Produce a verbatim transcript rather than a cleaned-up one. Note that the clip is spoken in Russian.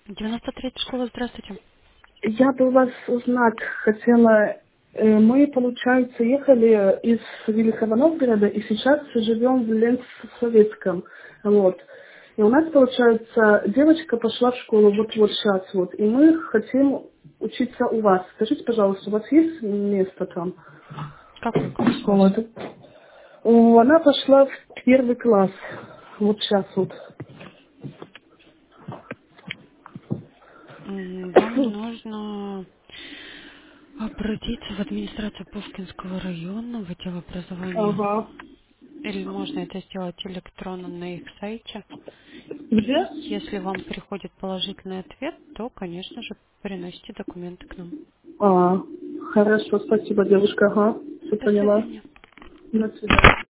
девяносто третья школа, здравствуйте. Я бы у вас узнать хотела. Э, Мы, получается, ехали из Великого Новгорода и сейчас живем в Ленсоветском. Вот. И у нас, получается, девочка пошла в школу вот вот сейчас вот. И мы хотим учиться у вас. Скажите, пожалуйста, у вас есть место там? Какой класс у вас? Школа. О, Она пошла в первый класс. Вот сейчас вот. М, Вам нужно обратиться в администрацию Пушкинского района, в отдел образования. Ага. Или можно это сделать электронно на их сайте. И Где? если вам приходит положительный ответ, то, конечно же, приносите документы к нам. А, хорошо, спасибо, девушка. Ага, все До поняла. свидания. До свидания.